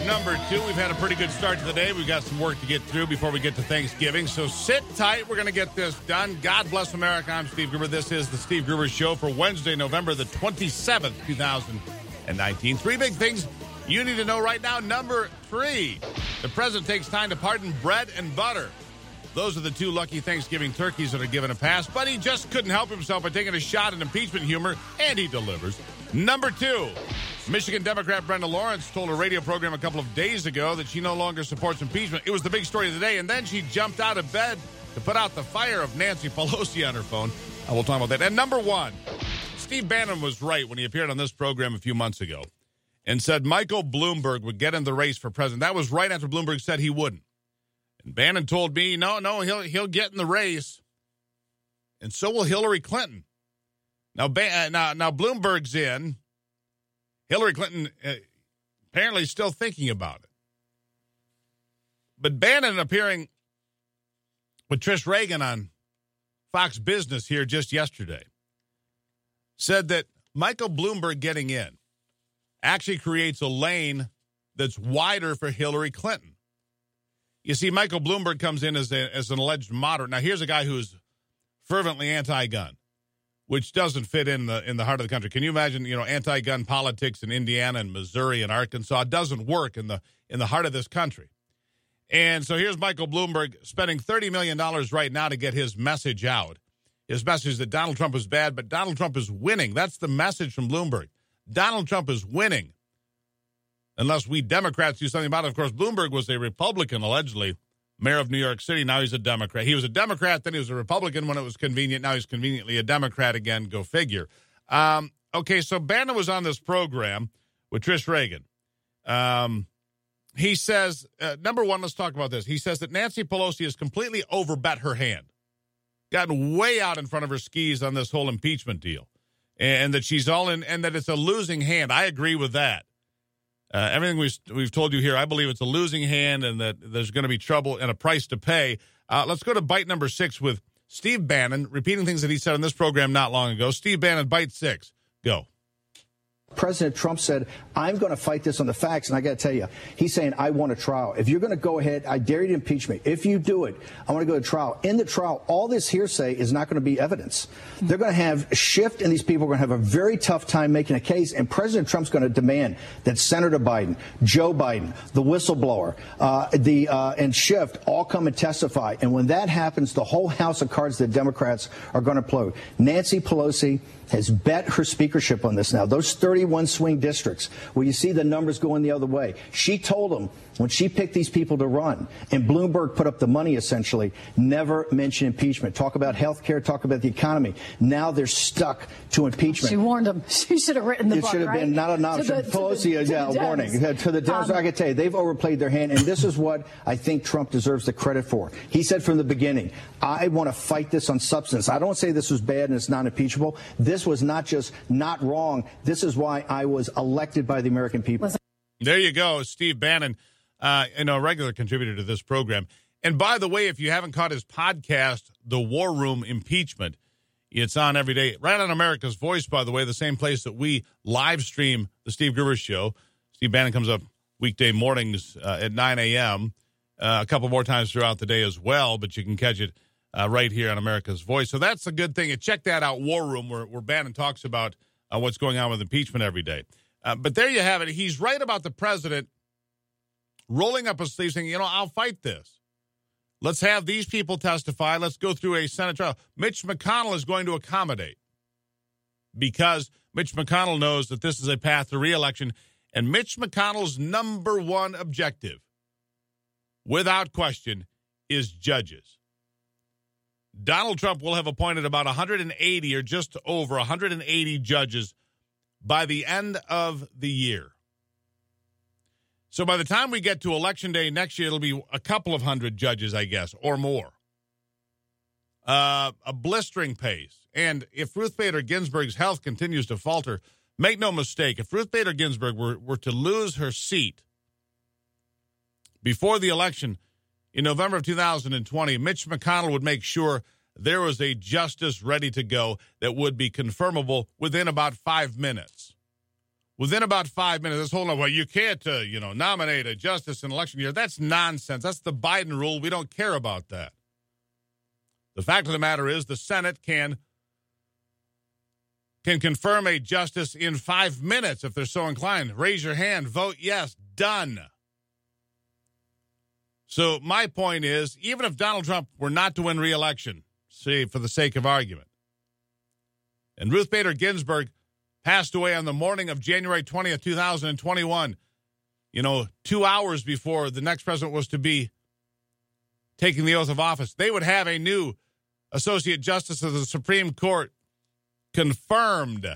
number 2. We've had a pretty good start to the day. We've got some work to get through before we get to Thanksgiving. So sit tight. We're going to get this done. God bless America. I'm Steve Gruber. This is the Steve Gruber Show for Wednesday, November the 27th, 2019. 3 big things you need to know right now. Number 3, the president takes time to pardon bread and butter. Those are the 2 lucky Thanksgiving turkeys that are given a pass, but he just couldn't help himself by taking a shot at impeachment humor, and he delivers. Number 2, Michigan Democrat Brenda Lawrence told a radio program a couple of days ago that she no longer supports impeachment. It was the big story of the day, and then she jumped out of bed to put out the fire of Nancy Pelosi on her phone. We'll talk about that. And number 1, Steve Bannon was right when he appeared on this program a few months ago and said Michael Bloomberg would get in the race for president. That was right after Bloomberg said he wouldn't. And Bannon told me, no, he'll get in the race, and so will Hillary Clinton. Now Bloomberg's in. Hillary Clinton apparently is still thinking about it. But Bannon appearing with Trish Reagan on Fox Business here just yesterday said that Michael Bloomberg getting in actually creates a lane that's wider for Hillary Clinton. You see, Michael Bloomberg comes in as an alleged moderate. Now, here's a guy who's fervently anti-gun, which doesn't fit in the heart of the country. Can you imagine, anti-gun politics in Indiana and Missouri and Arkansas? It doesn't work in the heart of this country. And so here's Michael Bloomberg spending $30 million right now to get his message out. His message that Donald Trump is bad, but Donald Trump is winning. That's the message from Bloomberg. Donald Trump is winning. Unless we Democrats do something about it. Of course, Bloomberg was a Republican, allegedly, mayor of New York City. Now he's a Democrat. He was a Democrat, then he was a Republican when it was convenient. Now he's conveniently a Democrat again. Go figure. Okay, so Bannon was on this program with Trish Reagan. He says, number 1, let's talk about this. He says that Nancy Pelosi has completely overbet her hand, gotten way out in front of her skis on this whole impeachment deal, and that she's all in, and that it's a losing hand. I agree with that. Everything we've told you here, I believe it's a losing hand and that there's going to be trouble and a price to pay. Let's go to bite number 6 with Steve Bannon, repeating things that he said on this program not long ago. Steve Bannon, bite 6. Go. President Trump said, I'm going to fight this on the facts. And I got to tell you, he's saying, I want a trial. If you're going to go ahead, I dare you to impeach me. If you do it, I want to go to trial. In the trial, all this hearsay is not going to be evidence. They're going to have Schiff and these people are going to have a very tough time making a case. And President Trump's going to demand that Senator Biden, Joe Biden, the whistleblower, and Schiff all come and testify. And when that happens, the whole house of cards the Democrats are going to play. Nancy Pelosi has bet her speakership on this now. Those 31 swing districts where you see the numbers going the other way. She told them when she picked these people to run, and Bloomberg put up the money essentially, never mention impeachment. Talk about health care, talk about the economy. Now they're stuck to impeachment. She warned them. She should have written the book, It should have been not an option. Pelosi, a warning. To the Democrats, I can tell you, they've overplayed their hand, and this is what I think Trump deserves the credit for. He said from the beginning, I want to fight this on substance. I don't say this was bad and it's not impeachable. This was not just not wrong. This is why I was elected by the American people. There you go, Steve Bannon, a regular contributor to this program. And by the way, if you haven't caught his podcast, The War Room Impeachment, it's on every day, right on America's Voice, by the way, the same place that we live stream the Steve Gruber Show. Steve Bannon comes up weekday mornings at 9 a.m., a couple more times throughout the day as well, but you can catch it right here on America's Voice. So that's a good thing. And check that out, War Room, where Bannon talks about what's going on with impeachment every day. But there you have it. He's right about the president rolling up his sleeves saying, I'll fight this. Let's have these people testify. Let's go through a Senate trial. Mitch McConnell is going to accommodate because Mitch McConnell knows that this is a path to re-election. And Mitch McConnell's number 1 objective, without question, is judges. Donald Trump will have appointed about 180 or just over 180 judges by the end of the year. So by the time we get to Election Day next year, it'll be a couple of hundred judges, I guess, or more. A blistering pace. And if Ruth Bader Ginsburg's health continues to falter, make no mistake, if Ruth Bader Ginsburg were to lose her seat before the election in November of 2020, Mitch McConnell would make sure there was a justice ready to go that would be confirmable within about 5 minutes. Within about 5 minutes, this whole, well, you can't, nominate a justice in election year. That's nonsense. That's the Biden rule. We don't care about that. The fact of the matter is the Senate can confirm a justice in 5 minutes if they're so inclined. Raise your hand, vote yes, done. So my point is, even if Donald Trump were not to win re-election, say for the sake of argument, and Ruth Bader Ginsburg passed away on the morning of January 20th, 2021, 2 hours before the next president was to be taking the oath of office, they would have a new Associate Justice of the Supreme Court confirmed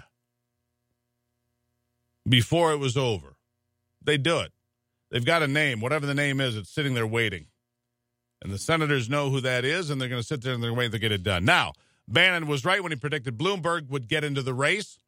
before it was over. They do it. They've got a name. Whatever the name is, it's sitting there waiting. And the senators know who that is, and they're going to sit there and they're waiting to get it done. Now, Bannon was right when he predicted Bloomberg would get into the race.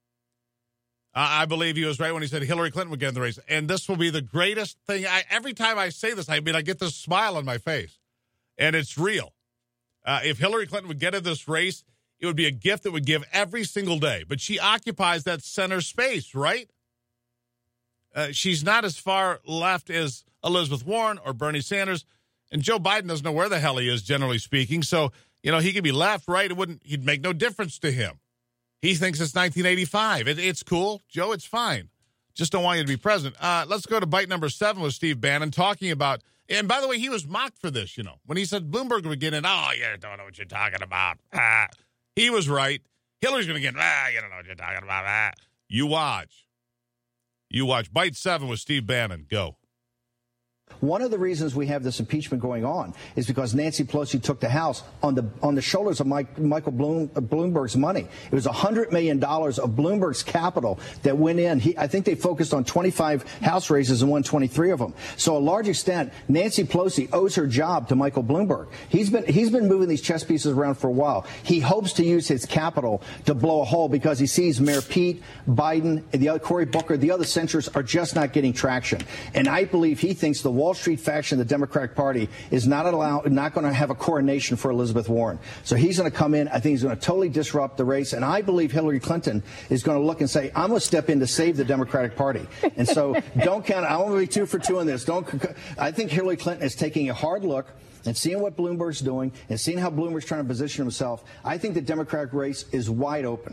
I believe he was right when he said Hillary Clinton would get in the race. And this will be the greatest thing. Every time I say this, I get this smile on my face. And it's real. If Hillary Clinton would get in this race, it would be a gift that would give every single day. But she occupies that center space, right? She's not as far left as Elizabeth Warren or Bernie Sanders. And Joe Biden doesn't know where the hell he is, generally speaking. So, he could be left, right. He'd make no difference to him. He thinks it's 1985. It's cool. Joe, it's fine. Just don't want you to be president. Let's go to bite number 7 with Steve Bannon talking about, and by the way, he was mocked for this, when he said Bloomberg would get in. Oh, you don't know what you're talking about. He was right. Hillary's going to get in. You don't know what you're talking about. You watch. Bite 7 with Steve Bannon. Go. One of the reasons we have this impeachment going on is because Nancy Pelosi took the House on the shoulders of Michael Bloomberg's money. It was $100 million of Bloomberg's capital that went in. I think they focused on 25 House races and won 23 of them. So a large extent, Nancy Pelosi owes her job to Michael Bloomberg. He's been moving these chess pieces around for a while. He hopes to use his capital to blow a hole because he sees Mayor Pete, Biden, and the other Cory Booker, the other senators are just not getting traction. And I believe he thinks the Wall Street faction of the Democratic Party is not going to have a coronation for Elizabeth Warren. So he's going to come in. I think he's going to totally disrupt the race. And I believe Hillary Clinton is going to look and say, I'm going to step in to save the Democratic Party. And so don't count. I want to be 2 for 2 on this. I think Hillary Clinton is taking a hard look and seeing what Bloomberg's doing and seeing how Bloomberg's trying to position himself. I think the Democratic race is wide open.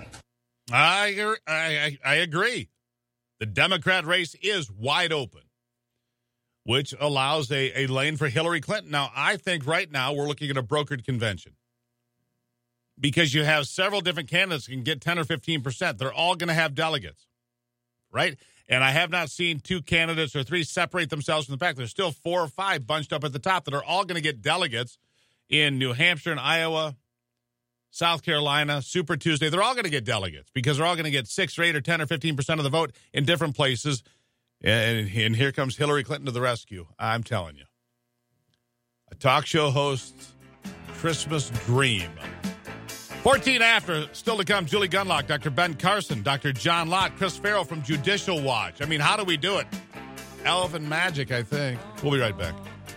I agree. The Democrat race is wide open, which allows a lane for Hillary Clinton. Now, I think right now we're looking at a brokered convention because you have several different candidates who can get 10 or 15%. They're all going to have delegates, right? And I have not seen 2 candidates or 3 separate themselves from the pack. There's still 4 or 5 bunched up at the top that are all going to get delegates in New Hampshire and Iowa, South Carolina, Super Tuesday. They're all going to get delegates because they're all going to get 6 or 8 or 10 or 15% of the vote in different places. And here comes Hillary Clinton to the rescue. I'm telling you. A talk show host's Christmas dream. 14 after, still to come, Julie Gunlock, Dr. Ben Carson, Dr. John Lott, Chris Farrell from Judicial Watch. I mean, how do we do it? Elven magic, I think. We'll be right back.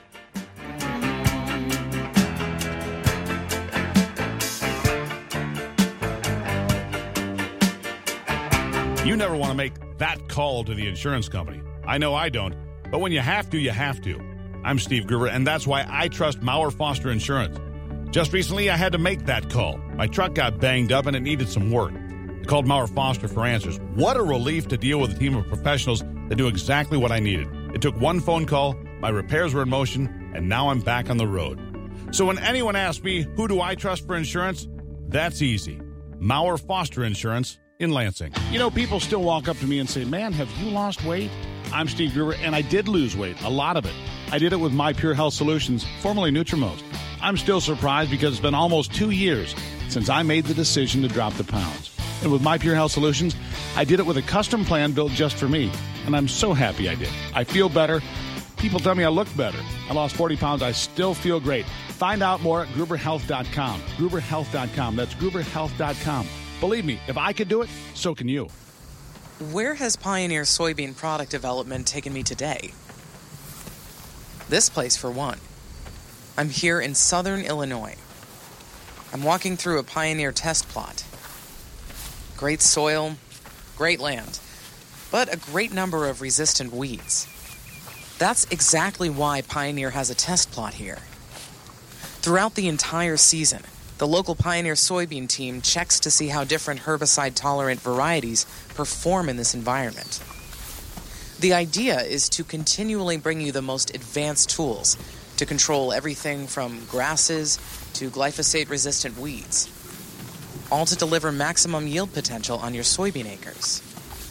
You never want to make that call to the insurance company. I know I don't, but when you have to, you have to. I'm Steve Gruber, and that's why I trust Maurer Foster Insurance. Just recently, I had to make that call. My truck got banged up, and it needed some work. I called Maurer Foster for answers. What a relief to deal with a team of professionals that do exactly what I needed. It took one phone call, my repairs were in motion, and now I'm back on the road. So when anyone asks me, who do I trust for insurance? That's easy. Maurer Foster Insurance in Lansing. People still walk up to me and say, man, have you lost weight? I'm Steve Gruber, and I did lose weight, a lot of it. I did it with My Pure Health Solutions, formerly Nutrimost. I'm still surprised because it's been almost 2 years since I made the decision to drop the pounds. And with My Pure Health Solutions, I did it with a custom plan built just for me. And I'm so happy I did. I feel better. People tell me I look better. I lost 40 pounds. I still feel great. Find out more at GruberHealth.com. GruberHealth.com. That's GruberHealth.com. Believe me, if I could do it, so can you. Where has Pioneer soybean product development taken me today? This place, for one. I'm here in southern Illinois. I'm walking through a Pioneer test plot. Great soil, great land. but a great number of resistant weeds. That's exactly why Pioneer has a test plot here. Throughout the entire season, the local Pioneer soybean team checks to see how different herbicide-tolerant varieties perform in this environment. The idea is to continually bring you the most advanced tools to control everything from grasses to glyphosate-resistant weeds, all to deliver maximum yield potential on your soybean acres.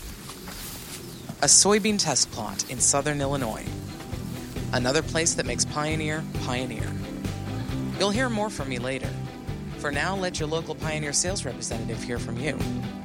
A soybean test plot in southern Illinois. Another place that makes Pioneer, Pioneer. You'll hear more from me later. For now, let your local Pioneer sales representative hear from you.